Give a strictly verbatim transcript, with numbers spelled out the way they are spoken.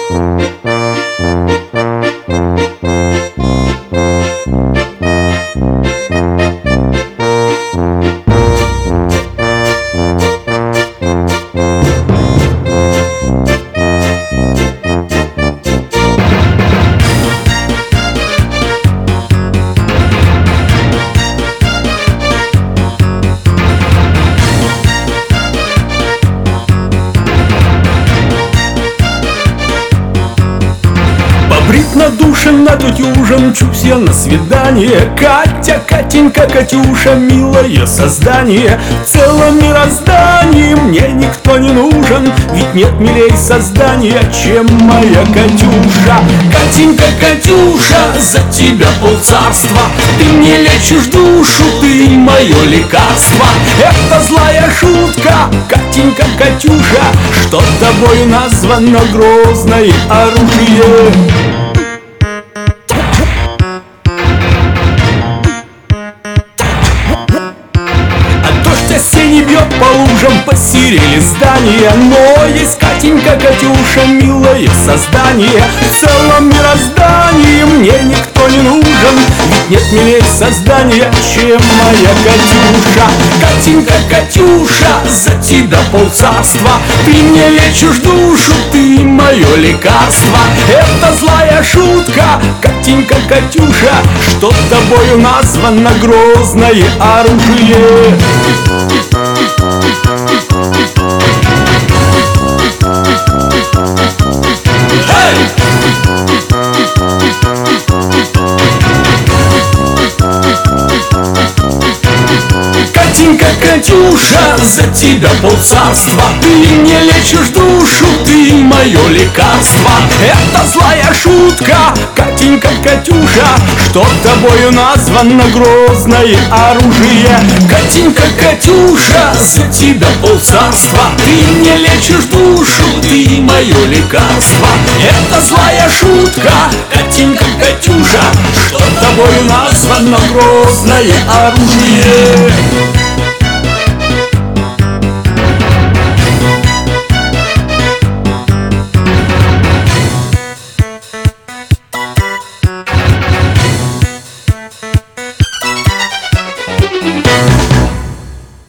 Надушен, надутюжен, мчусь я на свидание. Катя, Катенька, Катюша, милое создание. В целом мироздании мне никто не нужен, ведь нет милей создания, чем моя Катюша. Катенька, Катюша, за тебя полцарства. Ты мне лечишь душу, ты мое лекарство. Это злая шутка, Катенька, Катюша, что тобою названо грозное оружие. Осенний бьет по лужам, посерели здания. Но есть Катенька, Катюша, милое создание. В целом мироздании мне никто не нужен, ведь нет милей создания, чем моя Катюша. Катенька, Катюша, за тебя полцарства. Ты мне лечишь душу, ты мое лекарство. Это злая шутка, Катенька, Катюша, что тобою названо грозное оружие. Катенька, Катюша, за тебя полцарства. Ты мне лечишь душу, ты мое лекарство. Это злая шутка, Катенька, Катюша, что тобою названо грозное оружие. Катенька, Катюша, за тебя полцарства. Ты мне лечишь душу, ты мое лекарство. Это злая шутка, Катенька, Катюша, что тобою названо грозное оружие.